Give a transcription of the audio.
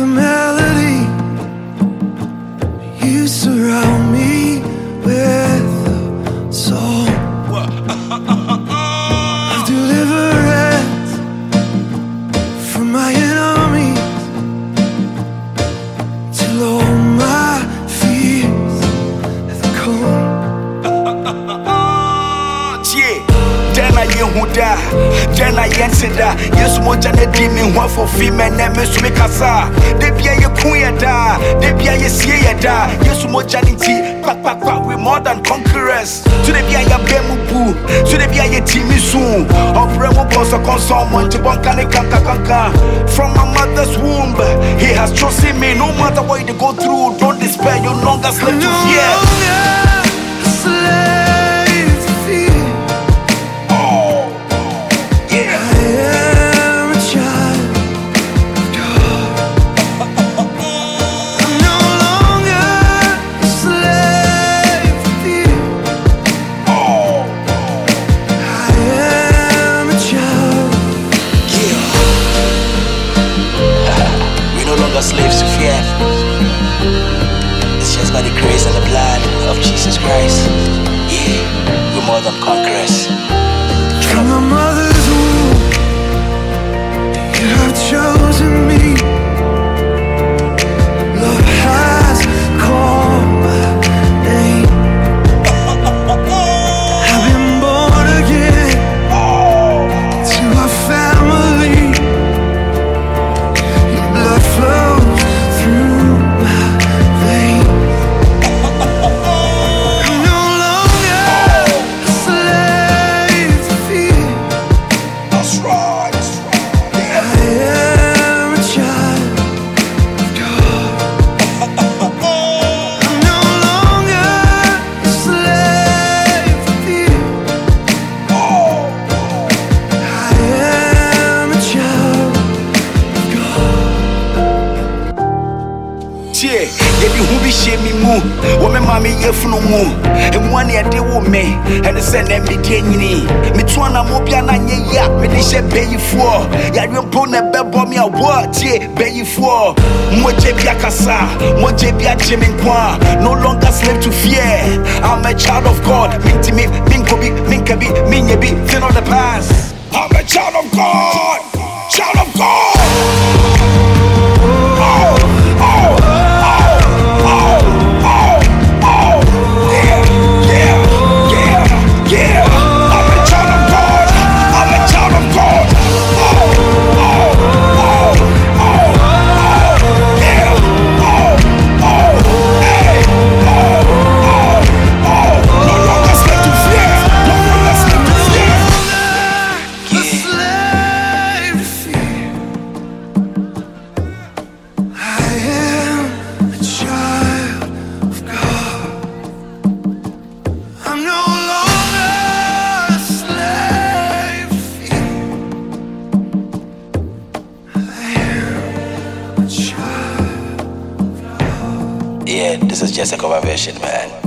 a melody. You surround me with a song of deliverance from my enemies, till all my fears have gone. Jana Yehuda, Jana Yensida, yes, Mojana Dimi, one for female, and Miss Mikasa. They be a queen da, they be a da, yes, Mojanity, Papa, we more than conquerors. To the Bia Bemubu, to the Bia Timi soon, of Remo Bosa Consom, to Bonkane Kanka. From my mother's womb, he has chosen me. No matter what you go through, don't despair, you no longer slave to fear. Slaves to fear. It's just by the grace and the blood of Jesus Christ. Yeah, we're more than conquerors. From my mother's womb, you have chosen me. Love has called my name. I've been born again to our family. Your blood flows through my veins. I'm no longer a slave to fear. That's right. I am a child of God. I'm no longer a slave to fear. I am a child of God. Yeah, you who be shaming me, woman, mammy, ye from no more. And one year they will me, and the send them be denny. Me to an amobiana, ya, me they shall pay you for. Ya don't put a bell me a word, yeah, pay you for. Moje Biakasa, Moje Biachimin Kwa, no longer slave to fear. I'm a child of God, Mintimi, Minkobi, Minkabi, Minyabi, fin on the past. I'm a child of God, child of God. Yeah, this is just a cover version, man.